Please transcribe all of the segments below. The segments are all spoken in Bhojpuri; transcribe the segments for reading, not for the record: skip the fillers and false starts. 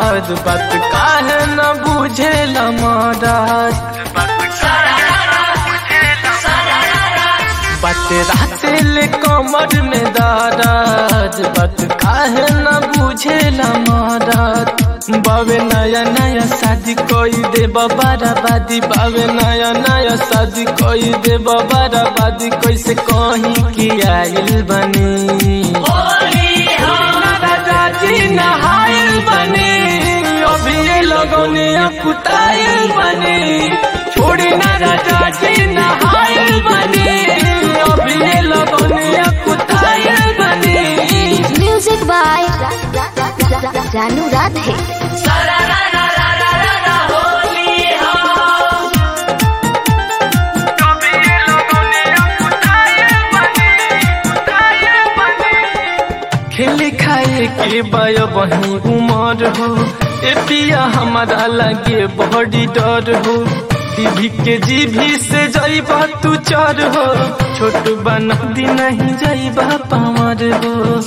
मरद बात काहे न बुझेला मरद बात राते ले कमर में दर्द बात काहे न बुझेला मरद बावे नया नया शादी कोई दे बराबादी बावे नया नया शादी कोई दे बराबादी कैसे कहीं की आइल बनी राजाजी नहाइल बनी अभी ये लोगों ने कुताइल बनी छोड़ी ना राजाजी नहाइल बनी अभी ये लोगों ने कुताइल बनी। Music by Ranu Radhe. खेले खाए के बाय बही उमर हो ए पिया हमारा लगे बड़ी डर हो टीवी के जीभी से जाइबा तू चर हो छोट बना दी नहीं जाइबा पामर हो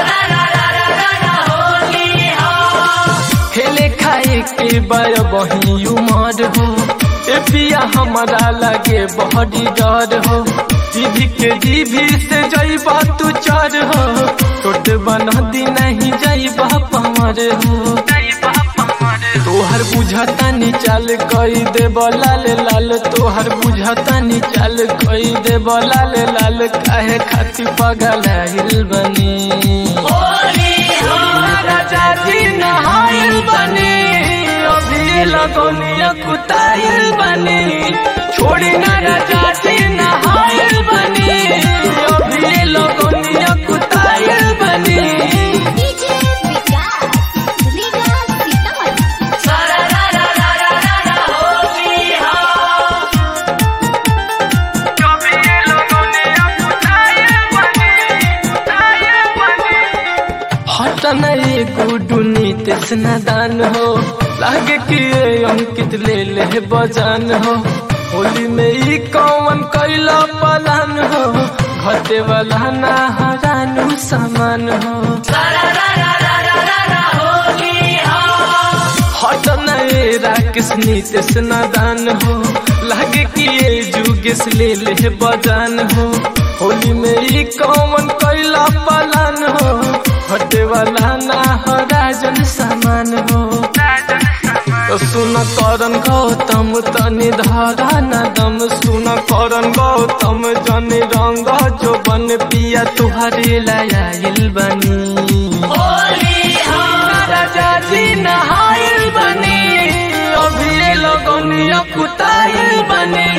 खेले खाए के बाय बही उमर हो ए पिया हमारा लगे बड़ी डर हो टीवी के जीभी से जाइबा तू चर हो छोट बना दी नहीं जाइबा पामर हो तोहर बुझता नी चाल कई दे लाल लाल तोहर बुझता नी चाल कई दे लाल लाल काहे खाती पगल हिल बनी राजाजी नहाइल बनी अभी लगोनिया कुताइल बनी छोड़ी ना राजाजी नहाइल बनी अभी लगोनिया कुताइल बनी। नहीं गुडू नीतीश नादान हो लागे कि अंकित ले ले बजान हो होली में ही कौन कैला पलान हो घटे वाला ना हरानू सामान हो हट नहीं राकेश नीतीश नादान हो लागे कि ये जुगेश ले ले बजान हो होली में ही कौन कैला पलान हो हटे वाला ना हो राजन सामान हो तो सुन करन गौतम तनि धारा न दम सुन करन गौतम जन रंग जो बन पिया तुहरे लायल बनी राजाजी नहाइल बनी अभी लोगों ने कुताइल बनी